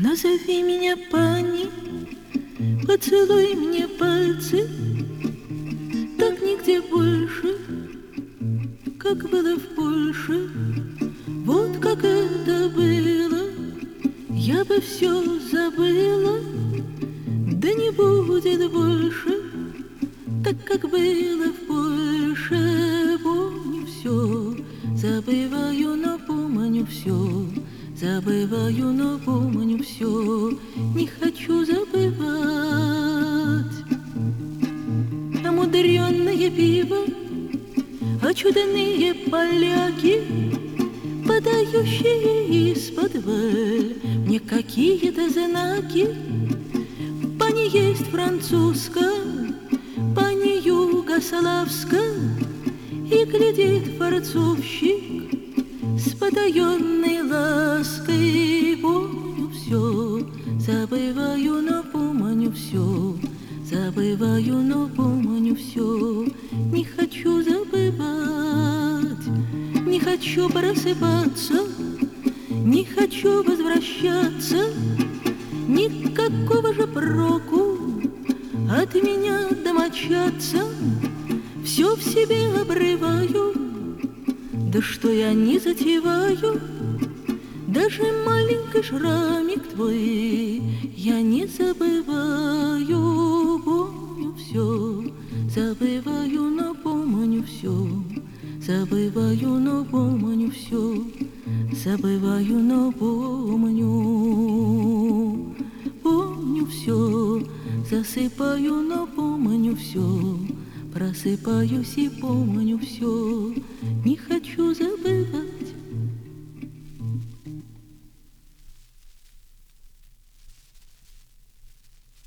Назови меня Пани, поцелуй мне пальцы, так нигде больше, как было в Польше. Вот как это было, я бы все забыла, да не будет больше, так как было в Польше. Помню все, забываю, но помню все. Забываю, но помню все, не хочу забывать. А мудрёное пиво, а чудные поляки, подающие из-под мне какие-то знаки. Пани есть французская, пани югославская, и глядит форцовщик с потаенной лаской. Помню все, забываю, но помню все. Забываю, но помню все. Не хочу забывать, не хочу просыпаться, не хочу возвращаться. Никакого же проку от меня домочаться. Все в себе обрываю, да что я не затеваю, даже маленький шрамик твой я не забываю. Помню все, забываю, но помню все. Забываю, но помню все. Забываю, но помню. Помню все, засыпаю, но помню все. Просыпаюсь и помню все.